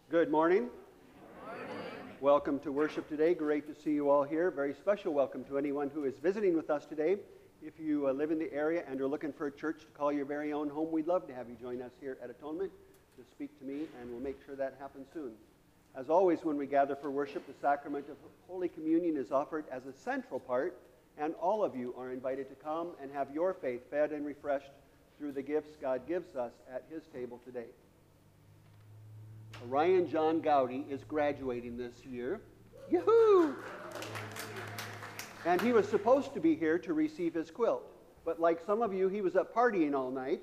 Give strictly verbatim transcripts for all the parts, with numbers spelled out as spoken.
Good morning. Good morning. Welcome to worship today. Great to see you all here. Very special welcome to anyone who is visiting with us today. If you uh, live in the area and are looking for a church to call your very own home, we'd love to have you join us here at Atonement to speak to me, and we'll make sure that happens soon. As always, when we gather for worship, the sacrament of Holy Communion is offered as a central part, and all of you are invited to come and have your faith fed and refreshed through the gifts God gives us at His table today. Ryan John Gowdy is graduating this year. Yoo-hoo! And he was supposed to be here to receive his quilt. But like some of you, he was up partying all night.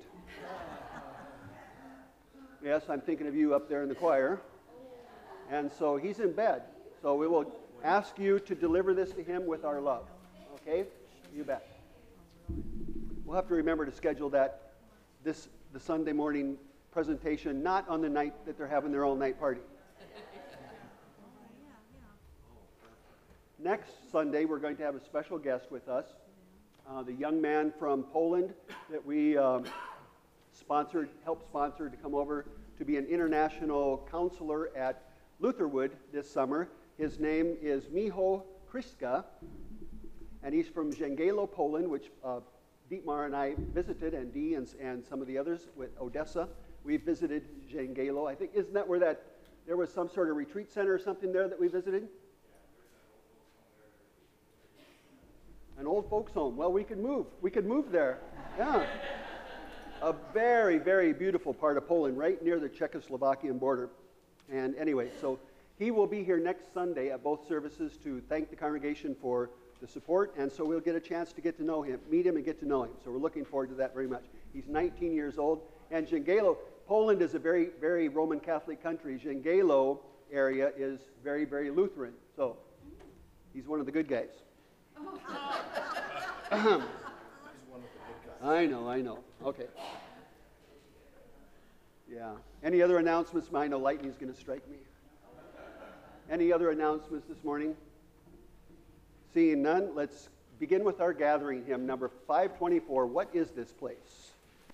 Yes, I'm thinking of you up there in the choir. And so he's in bed. So we will ask you to deliver this to him with our love. Okay? You bet. We'll have to remember to schedule that this the Sunday morning presentation, not on the night that they're having their all-night party. Next Sunday, we're going to have a special guest with us, uh, the young man from Poland that we um, sponsored, helped sponsor to come over to be an international counselor at Lutherwood this summer. His name is Michał Kryska, and he's from Jęgiełło, Poland, which uh, Dietmar and I visited, and Dee and, and some of the others with Odessa. We visited Jęgiełło. I think, isn't that where that, there was some sort of retreat center or something there that we visited? An old folks home. Well, we could move. We could move there. Yeah. A very, very beautiful part of Poland, right near the Czechoslovakian border. And anyway, so he will be here next Sunday at both services to thank the congregation for the support, and so we'll get a chance to get to know him, meet him and get to know him. So we're looking forward to that very much. He's nineteen years old, and Jęgiełło, Poland is a very, very Roman Catholic country. Jęgiełło area is very, very Lutheran. So he's one of the good guys. I know, I know. Okay. Yeah. Any other announcements? I know lightning's going to strike me. Any other announcements this morning? Seeing none, let's begin with our gathering hymn, number five twenty-four, What is This Place?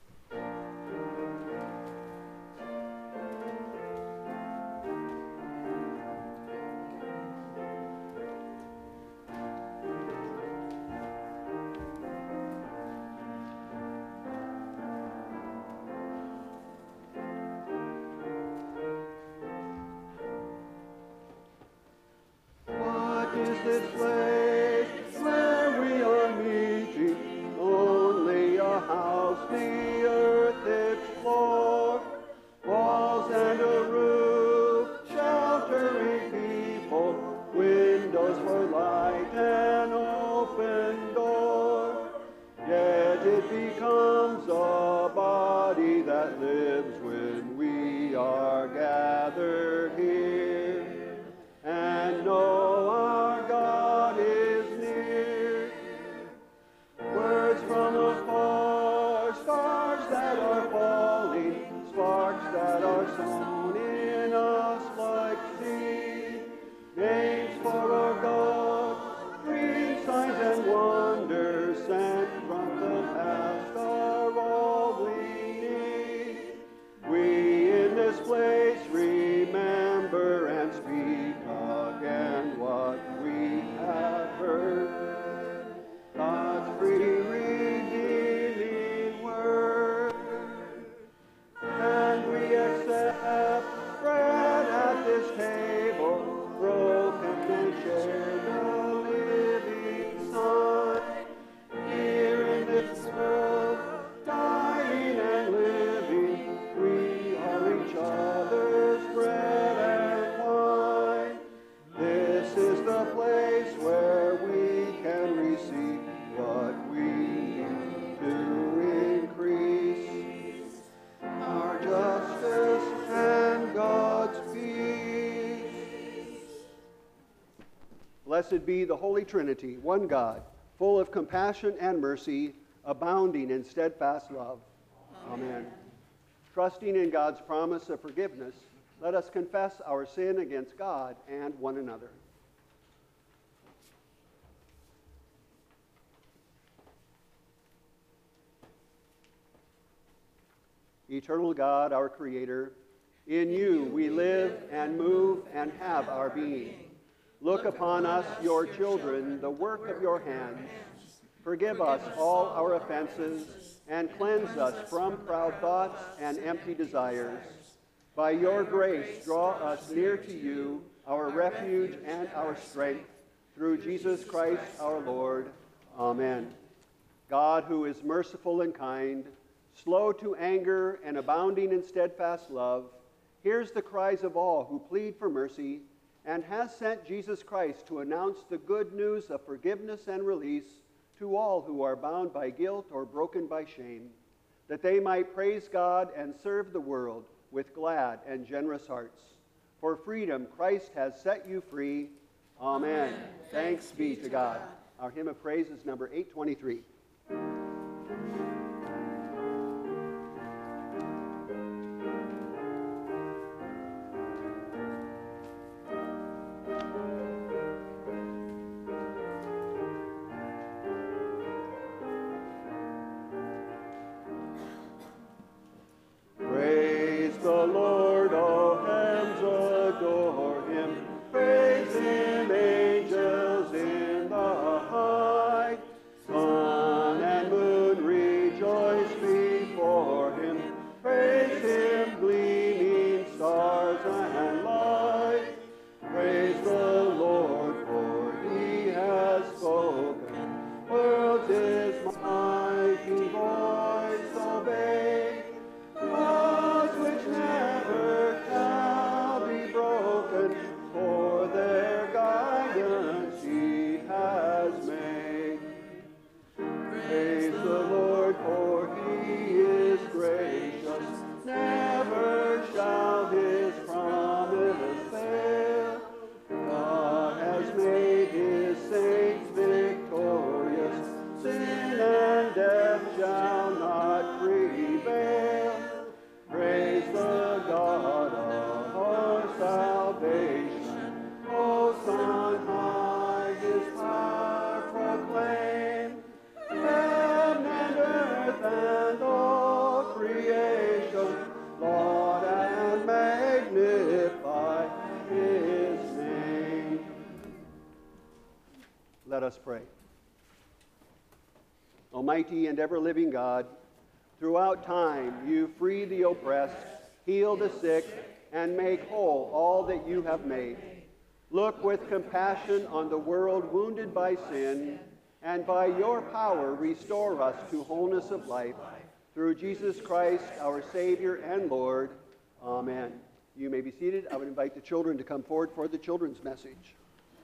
Blessed be the Holy Trinity, one God, full of compassion and mercy, abounding in steadfast love. Amen. Amen. Trusting in God's promise of forgiveness, let us confess our sin against God and one another. Eternal God, our Creator, In you we live and move and have our being. Look upon us, your children, the work of your hands. Forgive us all our offenses and cleanse us from proud thoughts and empty desires. By your grace, draw us near to you, our refuge and our strength, through Jesus Christ our Lord. Amen. God, who is merciful and kind, slow to anger and abounding in steadfast love, hears the cries of all who plead for mercy, and has sent Jesus Christ to announce the good news of forgiveness and release to all who are bound by guilt or broken by shame, that they might praise God and serve the world with glad and generous hearts. For freedom Christ has set you free. Amen. Amen. Thanks be to God. Our hymn of praise is number eight twenty-three. Let us pray. Almighty and ever-living God, throughout time you free the oppressed, heal the sick, and make whole all that you have made. Look with compassion on the world wounded by sin, and by your power restore us to wholeness of life. Through Jesus Christ, our Savior and Lord. Amen. You may be seated. I would invite the children to come forward for the children's message.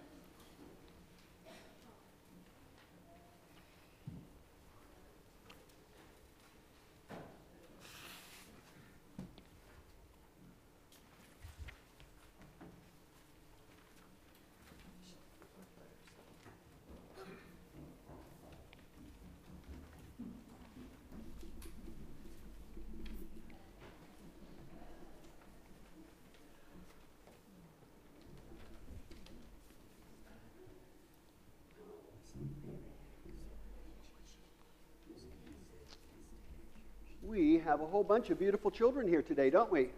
We have a whole bunch of beautiful children here today, don't we?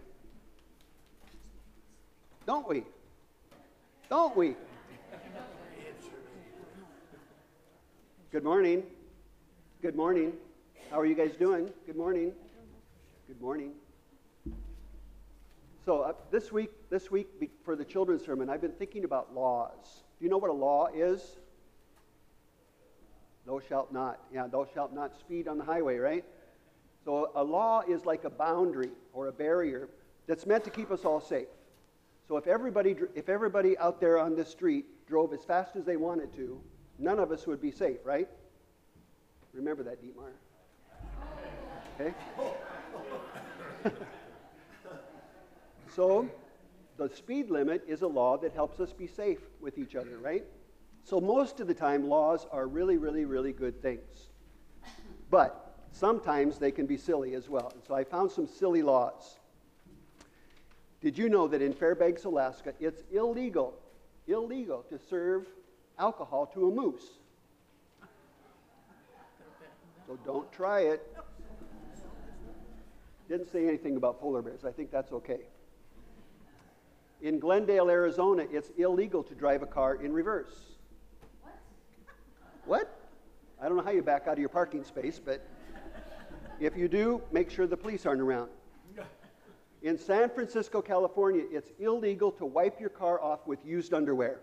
Don't we? Don't we? Good morning. Good morning. How are you guys doing? Good morning. Good morning. So uh, this week, this week be- for the children's sermon, I've been thinking about laws. Do you know what a law is? Thou shalt not. Yeah, thou shalt not speed on the highway, right? So a law is like a boundary or a barrier that's meant to keep us all safe. So if everybody, if everybody out there on this street drove as fast as they wanted to, none of us would be safe, right? Remember that, Dietmar. Okay? So the speed limit is a law that helps us be safe with each other, right? So most of the time, laws are really, really, really good things. But sometimes they can be silly as well. And so I found some silly laws. Did you know that in Fairbanks, Alaska, it's illegal, illegal to serve alcohol to a moose? So don't try it. Didn't say anything about polar bears. I think that's okay. In Glendale, Arizona, it's illegal to drive a car in reverse. What? What? I don't know how you back out of your parking space, but if you do, make sure the police aren't around. In San Francisco, California, it's illegal to wipe your car off with used underwear.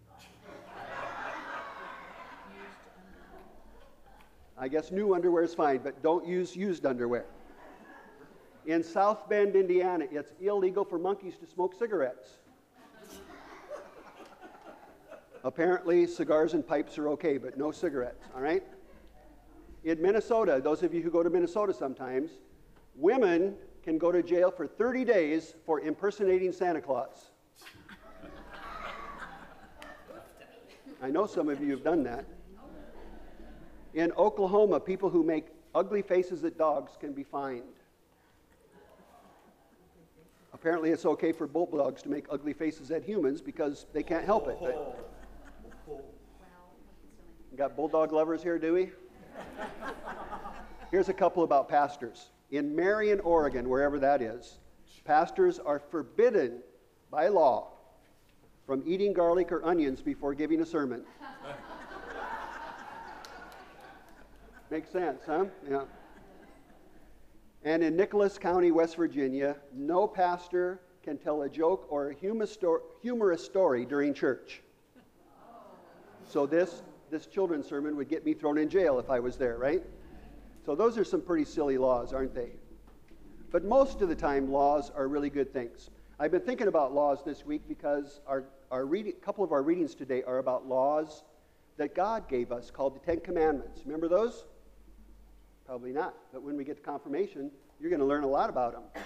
I guess new underwear is fine, but don't use used underwear. In South Bend, Indiana, it's illegal for monkeys to smoke cigarettes. Apparently, cigars and pipes are okay, but no cigarettes, all right? In Minnesota, those of you who go to Minnesota sometimes, women can go to jail for thirty days for impersonating Santa Claus. I know some of you have done that. In Oklahoma, people who make ugly faces at dogs can be fined. Apparently, it's okay for bulldogs to make ugly faces at humans because they can't help it. But got bulldog lovers here, do we? Here's a couple about pastors. In Marion, Oregon, wherever that is, pastors are forbidden by law from eating garlic or onions before giving a sermon. Makes sense, huh? Yeah. And in Nicholas County, West Virginia, no pastor can tell a joke or a humorous story during church. So this, this children's sermon would get me thrown in jail if I was there, right? So those are some pretty silly laws, aren't they? But most of the time, laws are really good things. I've been thinking about laws this week because our, our reading, a couple of our readings today are about laws that God gave us called the Ten Commandments. Remember those? Probably not. But when we get to confirmation, you're going to learn a lot about them.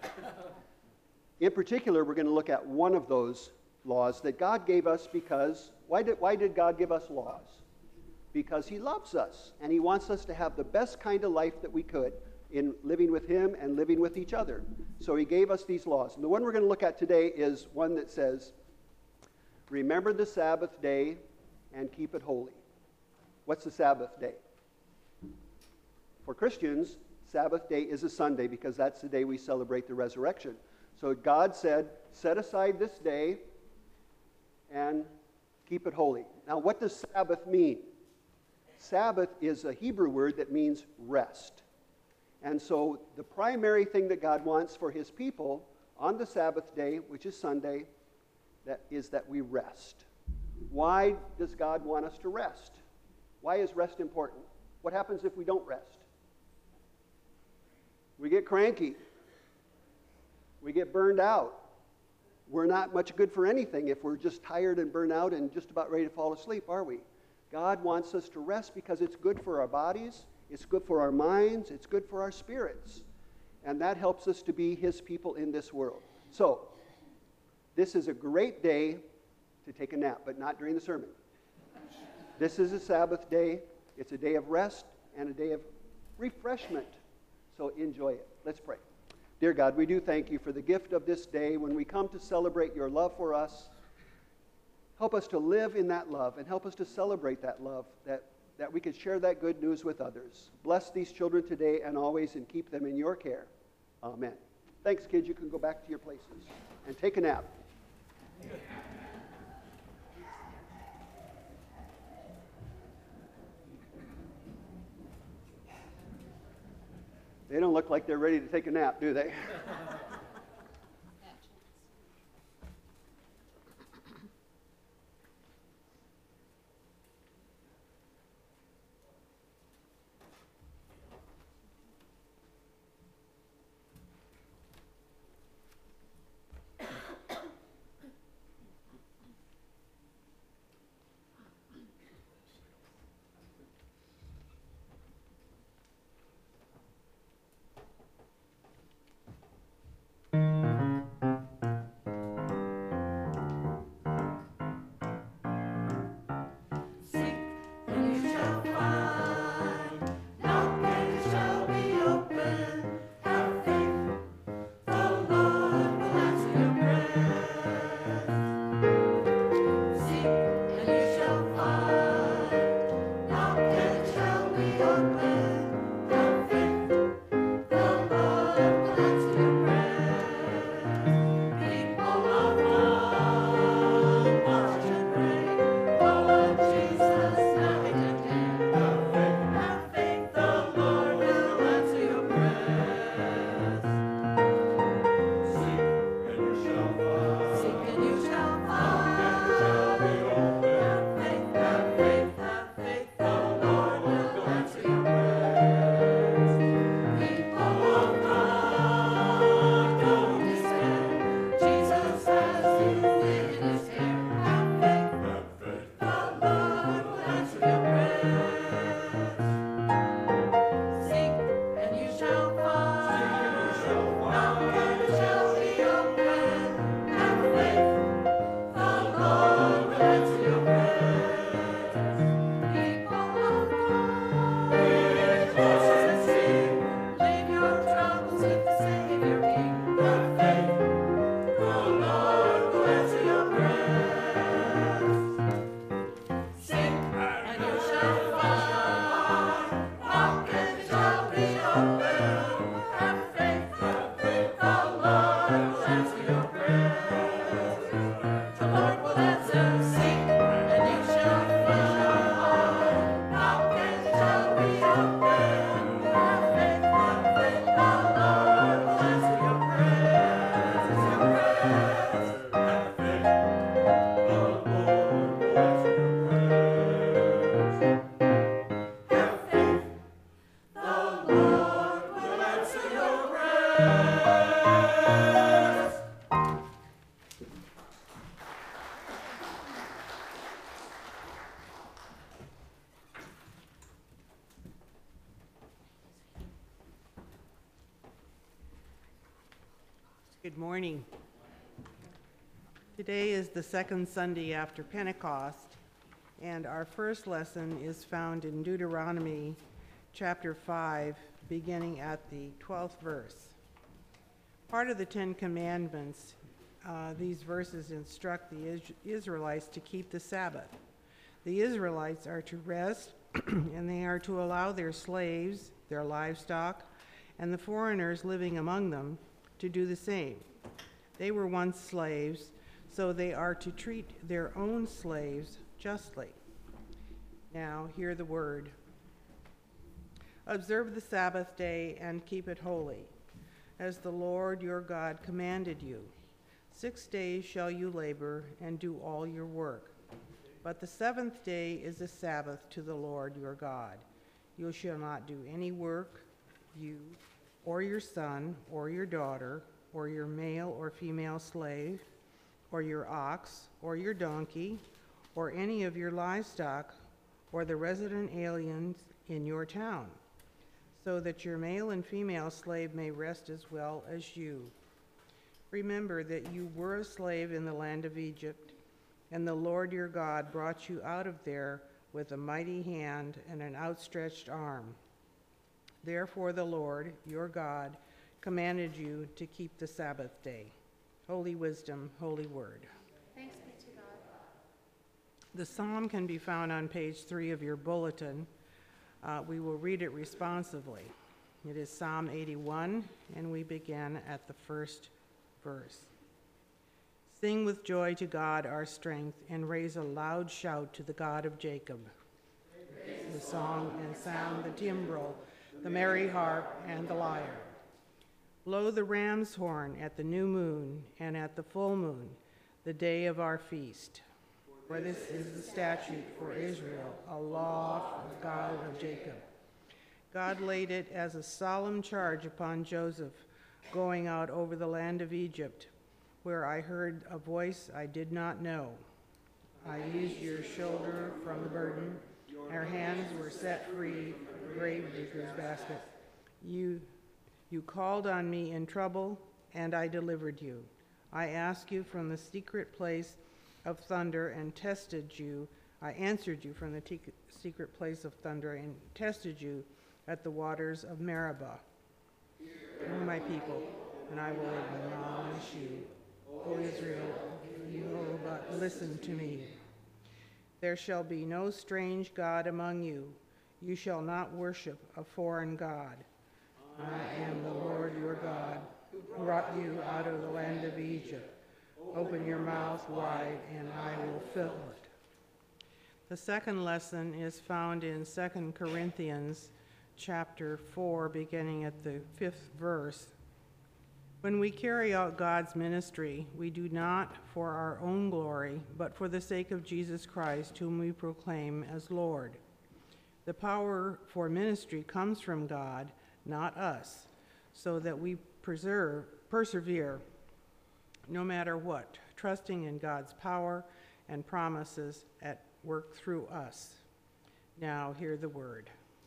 In particular, we're going to look at one of those laws that God gave us because, why did, why did God give us laws? Because he loves us, and he wants us to have the best kind of life that we could in living with him and living with each other. So he gave us these laws. And the one we're going to look at today is one that says, remember the Sabbath day and keep it holy. What's the Sabbath day? For Christians, Sabbath day is a Sunday because that's the day we celebrate the resurrection. So God said, set aside this day and keep it holy. Now, what does Sabbath mean? Sabbath is a Hebrew word that means rest. And so the primary thing that God wants for his people on the Sabbath day, which is Sunday, that is that we rest. Why does God want us to rest? Why is rest important? What happens if we don't rest? We get cranky. We get burned out. We're not much good for anything if we're just tired and burned out and just about ready to fall asleep, are we? God wants us to rest because it's good for our bodies, it's good for our minds, it's good for our spirits. And that helps us to be his people in this world. So, this is a great day to take a nap, but not during the sermon. This is a Sabbath day. It's a day of rest and a day of refreshment. So enjoy it. Let's pray. Dear God, we do thank you for the gift of this day when we come to celebrate your love for us. Help us to live in that love and help us to celebrate that love, that, that we can share that good news with others. Bless these children today and always and keep them in your care. Amen. Thanks, kids. You can go back to your places and take a nap. They don't look like they're ready to take a nap, do they? Good morning. Today is the second Sunday after Pentecost, and our first lesson is found in Deuteronomy chapter five, beginning at the twelfth verse. Part of the Ten Commandments, uh, these verses instruct the Is- Israelites to keep the Sabbath. The Israelites are to rest, and they are to allow their slaves, their livestock, and the foreigners living among them to do the same. They were once slaves, so they are to treat their own slaves justly. Now, hear the word. Observe the Sabbath day and keep it holy, as the Lord your God commanded you. Six days shall you labor and do all your work. But the seventh day is a Sabbath to the Lord your God. You shall not do any work, you or your son or your daughter, or your male or female slave, or your ox, or your donkey, or any of your livestock, or the resident aliens in your town, so that your male and female slave may rest as well as you. Remember that you were a slave in the land of Egypt, and the Lord your God brought you out of there with a mighty hand and an outstretched arm. Therefore the Lord your God commanded you to keep the Sabbath day. Holy wisdom, holy word. Thanks be to God. The psalm can be found on page three of your bulletin. Uh, we will read it responsively. It is Psalm eighty-one, and we begin at the first verse. Sing with joy to God our strength, and raise a loud shout to the God of Jacob. Praise the song and sound the timbrel, the merry harp and the lyre. Blow the ram's horn at the new moon and at the full moon, the day of our feast. For this is the statute for Israel, a law from the God of Jacob. God laid it as a solemn charge upon Joseph, going out over the land of Egypt, where I heard a voice I did not know. I eased your shoulder from the burden. Our hands were set free from the grave digger's basket. You You called on me in trouble, and I delivered you. I asked you from the secret place of thunder and tested you. I answered you from the te- secret place of thunder and tested you at the waters of Meribah. Hear my people, and I will admonish you. O Israel, you know, but listen to me. There shall be no strange God among you. You shall not worship a foreign god. I am the Lord your God, who brought you out of the land of Egypt. Open your mouth wide, and I will fill it. The second lesson is found in Second Corinthians chapter four, beginning at the fifth verse. When we carry out God's ministry, we do not for our own glory, but for the sake of Jesus Christ, whom we proclaim as Lord. The power for ministry comes from God, not us, so that we preserve, persevere no matter what, trusting in God's power and promises at work through us. Now hear the word.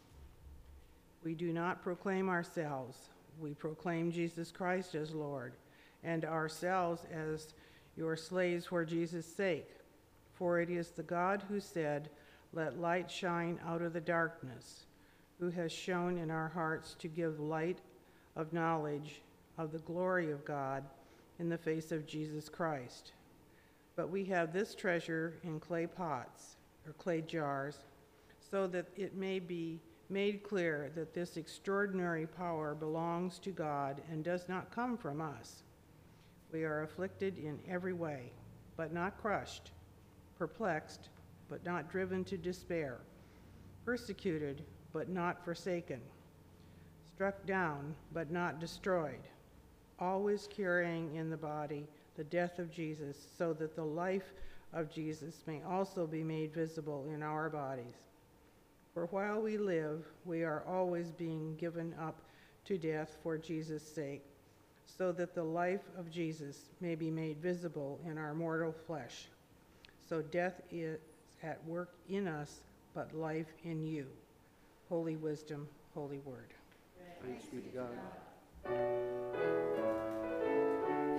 We do not proclaim ourselves. We proclaim Jesus Christ as Lord, and ourselves as your slaves for Jesus' sake. For it is the God who said, "Let light shine out of the darkness," who has shown in our hearts to give light of knowledge of the glory of God in the face of Jesus Christ. But we have this treasure in clay pots, or clay jars, so that it may be made clear that this extraordinary power belongs to God and does not come from us. We are afflicted in every way, but not crushed, perplexed, but not driven to despair, persecuted, but not forsaken, struck down, but not destroyed, always carrying in the body the death of Jesus, so that the life of Jesus may also be made visible in our bodies. For while we live, we are always being given up to death for Jesus' sake, so that the life of Jesus may be made visible in our mortal flesh. So death is at work in us, but life in you. Holy wisdom, holy word. Thanks be to God.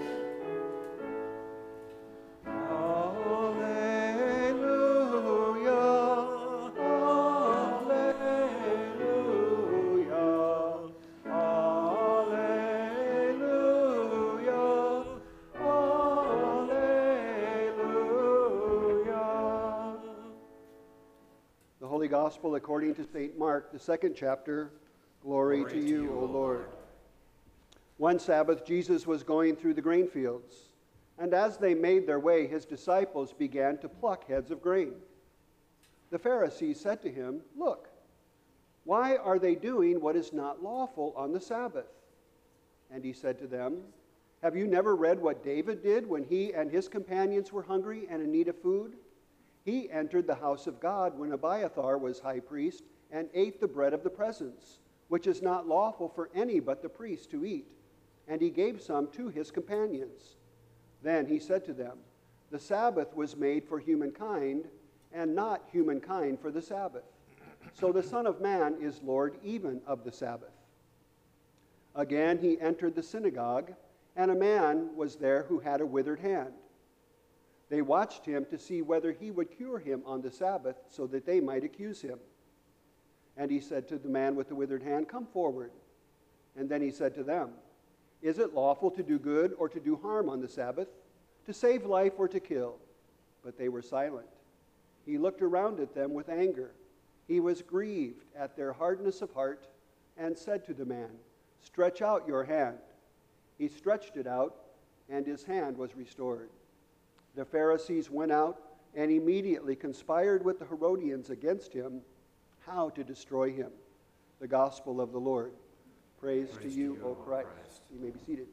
The Holy Gospel according to Saint Mark, the second chapter. Glory, Glory to, to you, O Lord. Lord. One Sabbath, Jesus was going through the grain fields, and as they made their way, his disciples began to pluck heads of grain. The Pharisees said to him, "Look, why are they doing what is not lawful on the Sabbath?" And he said to them, "Have you never read what David did when he and his companions were hungry and in need of food? He entered the house of God when Abiathar was high priest and ate the bread of the presence, which is not lawful for any but the priest to eat, and he gave some to his companions. Then he said to them, 'The Sabbath was made for humankind, and not humankind for the Sabbath. So the Son of Man is Lord even of the Sabbath.' Again he entered the synagogue, and a man was there who had a withered hand. They watched him to see whether he would cure him on the Sabbath, so that they might accuse him. And he said to the man with the withered hand, 'Come forward.' And then he said to them, 'Is it lawful to do good or to do harm on the Sabbath, to save life or to kill?' But they were silent. He looked around at them with anger. He was grieved at their hardness of heart and said to the man, 'Stretch out your hand.' He stretched it out, and his hand was restored. The Pharisees went out and immediately conspired with the Herodians against him, how to destroy him. The Gospel of the Lord. Praise, Praise to, you, to you, O Christ. Christ. You may be seated.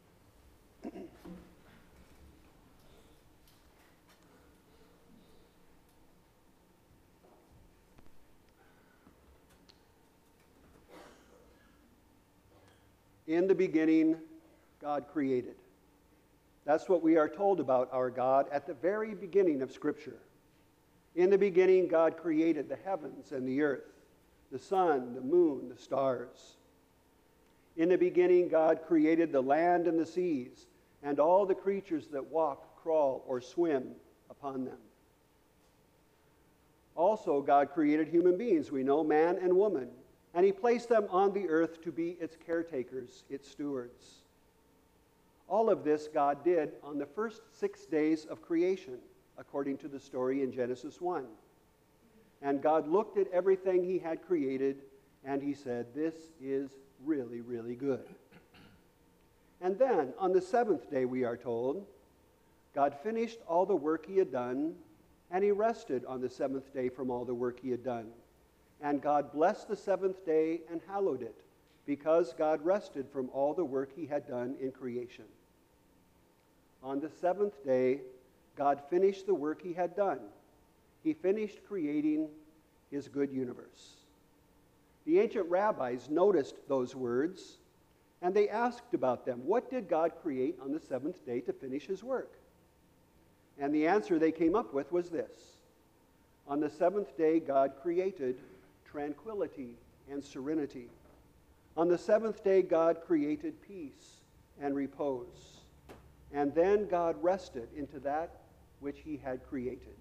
In the beginning, God created. That's what we are told about our God at the very beginning of Scripture. In the beginning, God created the heavens and the earth, the sun, the moon, the stars. In the beginning, God created the land and the seas, and all the creatures that walk, crawl, or swim upon them. Also, God created human beings, we know, man and woman, and he placed them on the earth to be its caretakers, its stewards. All of this God did on the first six days of creation, according to the story in Genesis one. And God looked at everything he had created, and he said, "This is really, really good." And then, on the seventh day, we are told, God finished all the work he had done, and he rested on the seventh day from all the work he had done. And God blessed the seventh day and hallowed it, because God rested from all the work he had done in creation. On the seventh day, God finished the work he had done. He finished creating his good universe. The ancient rabbis noticed those words, and they asked about them. What did God create on the seventh day to finish his work? And the answer they came up with was this. On the seventh day, God created tranquility and serenity. On the seventh day, God created peace and repose. And then God rested into that which he had created.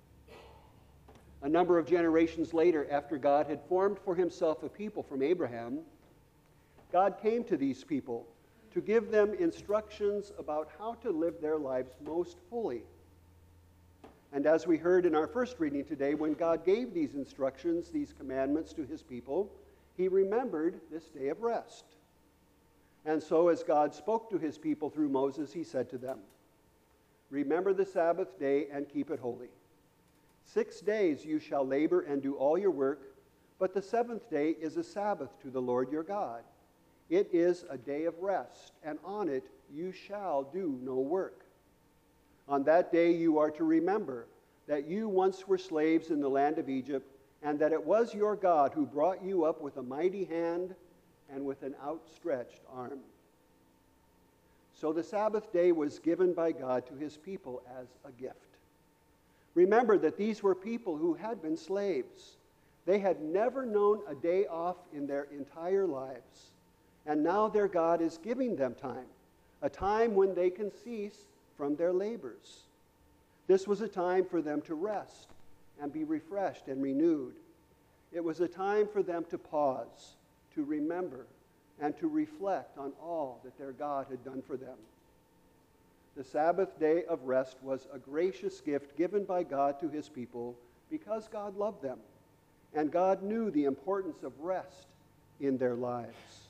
A number of generations later, after God had formed for himself a people from Abraham, God came to these people to give them instructions about how to live their lives most fully. And as we heard in our first reading today, when God gave these instructions, these commandments to his people, he remembered this day of rest. And so as God spoke to his people through Moses, he said to them, "Remember the Sabbath day and keep it holy. Six days you shall labor and do all your work, but the seventh day is a Sabbath to the Lord your God. It is a day of rest, and on it you shall do no work. On that day you are to remember that you once were slaves in the land of Egypt, and that it was your God who brought you up with a mighty hand and with an outstretched arm." So the Sabbath day was given by God to his people as a gift. Remember that these were people who had been slaves. They had never known a day off in their entire lives. And now their God is giving them time, a time when they can cease from their labors. This was a time for them to rest and be refreshed and renewed. It was a time for them to pause, to remember, and to reflect on all that their God had done for them. The Sabbath day of rest was a gracious gift given by God to his people because God loved them. and God knew the importance of rest in their lives.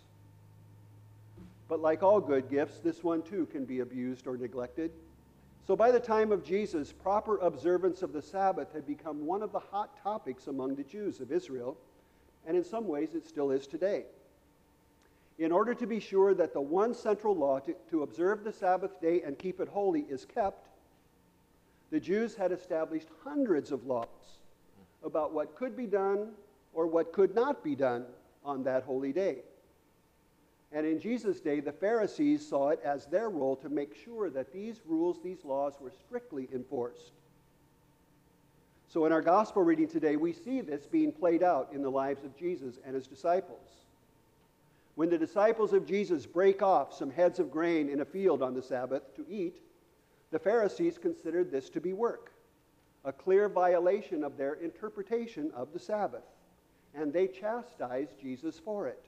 But like all good gifts, this one too can be abused or neglected. So by the time of Jesus, proper observance of the Sabbath had become one of the hot topics among the Jews of Israel, and in some ways it still is today. In order to be sure that the one central law to, to observe the Sabbath day and keep it holy is kept, the Jews had established hundreds of laws about what could be done or what could not be done on that holy day. And in Jesus' day, the Pharisees saw it as their role to make sure that these rules, these laws, were strictly enforced. So in our gospel reading today, we see this being played out in the lives of Jesus and his disciples. When the disciples of Jesus break off some heads of grain in a field on the Sabbath to eat, the Pharisees considered this to be work, a clear violation of their interpretation of the Sabbath, and they chastised Jesus for it.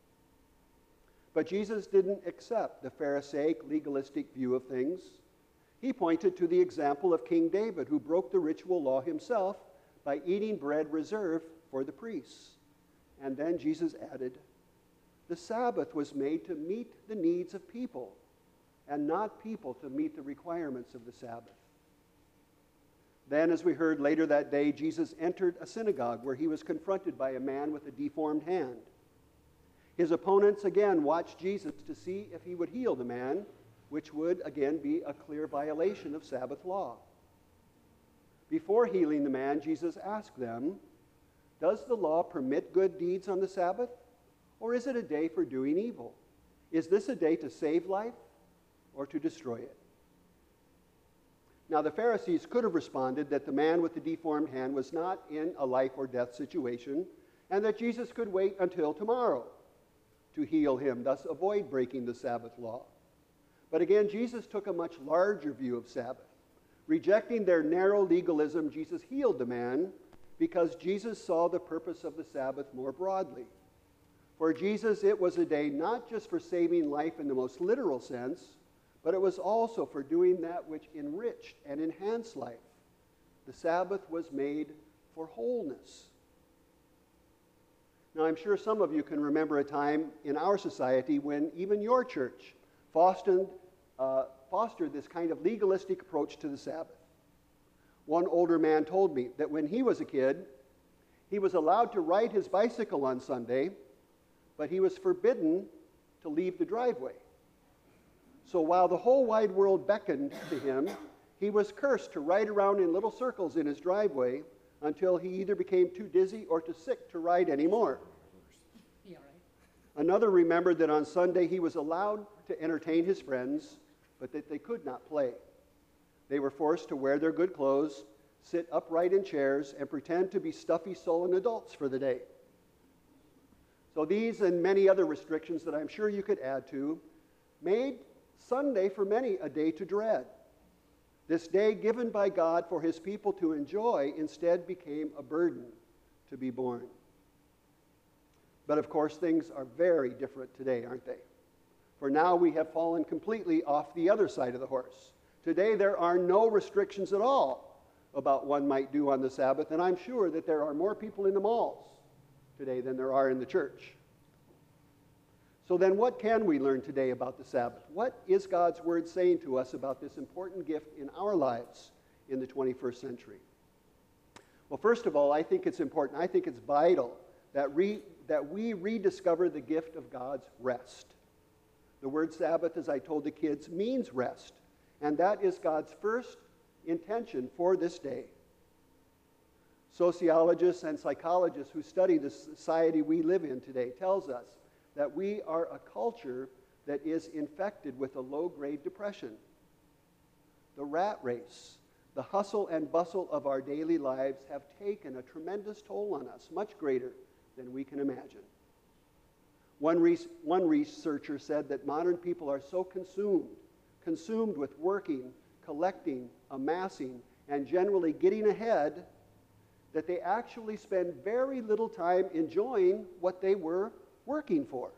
But Jesus didn't accept the Pharisaic legalistic view of things. He pointed to the example of King David, who broke the ritual law himself by eating bread reserved for the priests. And then Jesus added, the Sabbath was made to meet the needs of people, and not people to meet the requirements of the Sabbath. Then, as we heard later that day, Jesus entered a synagogue where he was confronted by a man with a deformed hand. His opponents again watched Jesus to see if he would heal the man, which would again be a clear violation of Sabbath law. Before healing the man, Jesus asked them, does the law permit good deeds on the Sabbath, or is it a day for doing evil? Is this a day to save life or to destroy it? Now, the Pharisees could have responded that the man with the deformed hand was not in a life or death situation, and that Jesus could wait until tomorrow to heal him, thus avoid breaking the Sabbath law. But again, Jesus took a much larger view of Sabbath. Rejecting their narrow legalism, Jesus healed the man because Jesus saw the purpose of the Sabbath more broadly. For Jesus, it was a day not just for saving life in the most literal sense, but it was also for doing that which enriched and enhanced life. The Sabbath was made for wholeness. Now, I'm sure some of you can remember a time in our society when even your church fostered, uh, fostered this kind of legalistic approach to the Sabbath. One older man told me that when he was a kid, he was allowed to ride his bicycle on Sunday, but he was forbidden to leave the driveway. So while the whole wide world beckoned to him, he was cursed to ride around in little circles in his driveway until he either became too dizzy or too sick to ride anymore. Yeah, right. Another remembered that on Sunday he was allowed to entertain his friends, but that they could not play. They were forced to wear their good clothes, sit upright in chairs, and pretend to be stuffy, sullen adults for the day. So these and many other restrictions that I'm sure you could add to made Sunday for many a day to dread. This day given by God for his people to enjoy instead became a burden to be borne. But of course, things are very different today, aren't they? For now we have fallen completely off the other side of the horse. Today there are no restrictions at all about what one might do on the Sabbath, and I'm sure that there are more people in the malls today than there are in the church. So then what can we learn today about the Sabbath? What is God's word saying to us about this important gift in our lives in the twenty-first century? Well, first of all, I think it's important, I think it's vital that, re, that we rediscover the gift of God's rest. The word Sabbath, as I told the kids, means rest, and that is God's first intention for this day. Sociologists and psychologists who study the society we live in today tells us that we are a culture that is infected with a low-grade depression. The rat race, the hustle and bustle of our daily lives have taken a tremendous toll on us, much greater than we can imagine. One, re- one researcher said that modern people are so consumed, consumed with working, collecting, amassing, and generally getting ahead that they actually spend very little time enjoying what they were working for.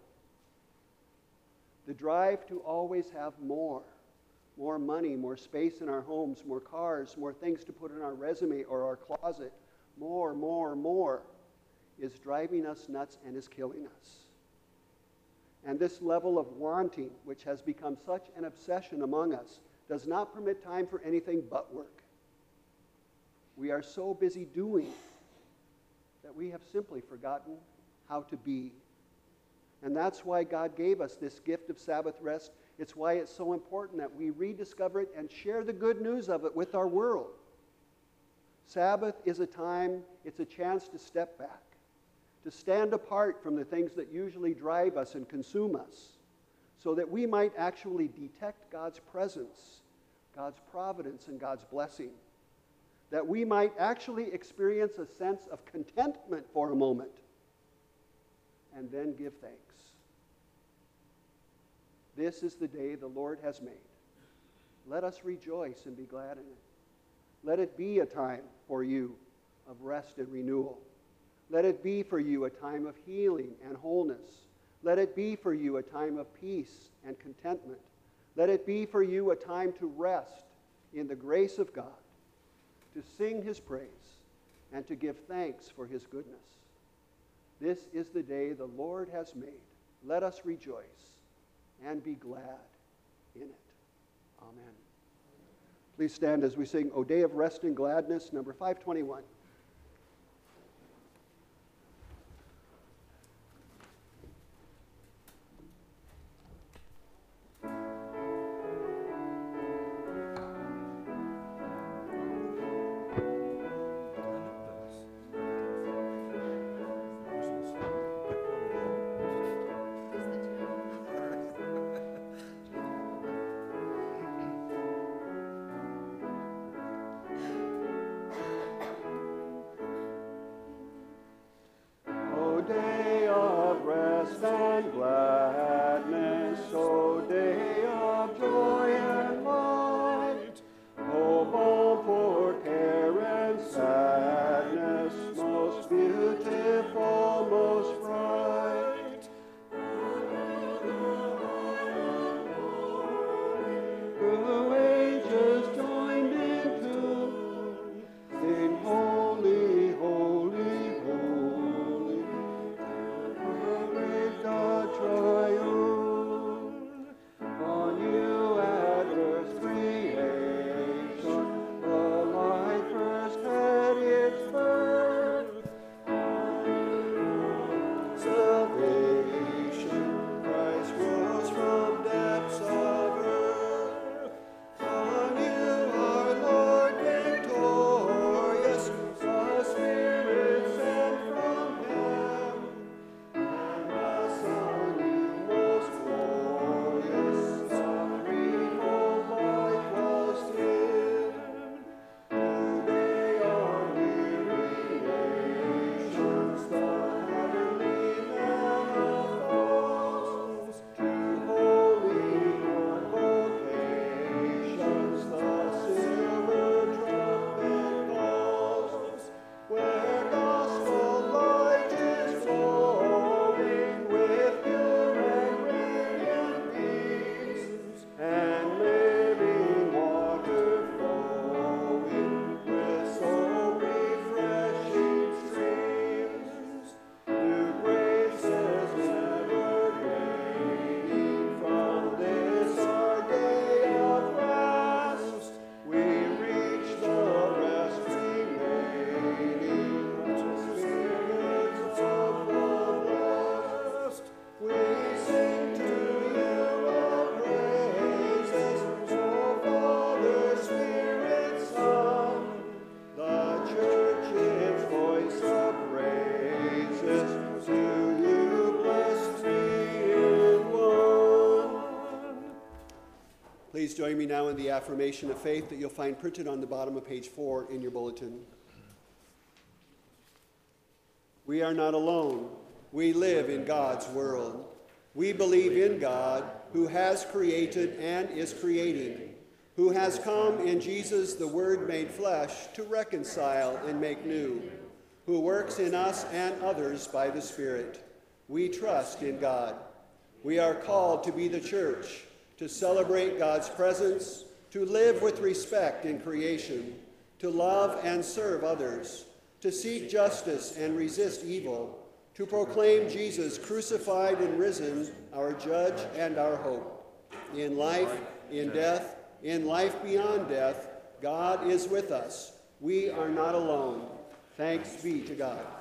The drive to always have more, more money, more space in our homes, more cars, more things to put in our resume or our closet, more, more, more, is driving us nuts and is killing us. And this level of wanting, which has become such an obsession among us, does not permit time for anything but work. We are so busy doing that we have simply forgotten how to be. And that's why God gave us this gift of Sabbath rest. It's why it's so important that we rediscover it and share the good news of it with our world. Sabbath is a time, it's a chance to step back, to stand apart from the things that usually drive us and consume us, so that we might actually detect God's presence, God's providence, and God's blessing. That we might actually experience a sense of contentment for a moment, and then give thanks. This is the day the Lord has made. Let us rejoice and be glad in it. Let it be a time for you of rest and renewal. Let it be for you a time of healing and wholeness. Let it be for you a time of peace and contentment. Let it be for you a time to rest in the grace of God, to sing his praise, and to give thanks for his goodness. This is the day the Lord has made. Let us rejoice and be glad in it. Amen. Please stand as we sing O Day of Rest and Gladness, number five twenty-one. Please join me now in the affirmation of faith that you'll find printed on the bottom of page four in your bulletin. We are not alone. We live in God's world. We believe in God, who has created and is creating, who has come in Jesus, the Word made flesh, to reconcile and make new, who works in us and others by the Spirit. We trust in God. We are called to be the church, to celebrate God's presence, to live with respect in creation, to love and serve others, to seek justice and resist evil, to proclaim Jesus crucified and risen, our judge and our hope. In life, in death, in life beyond death, God is with us. We are not alone. Thanks be to God.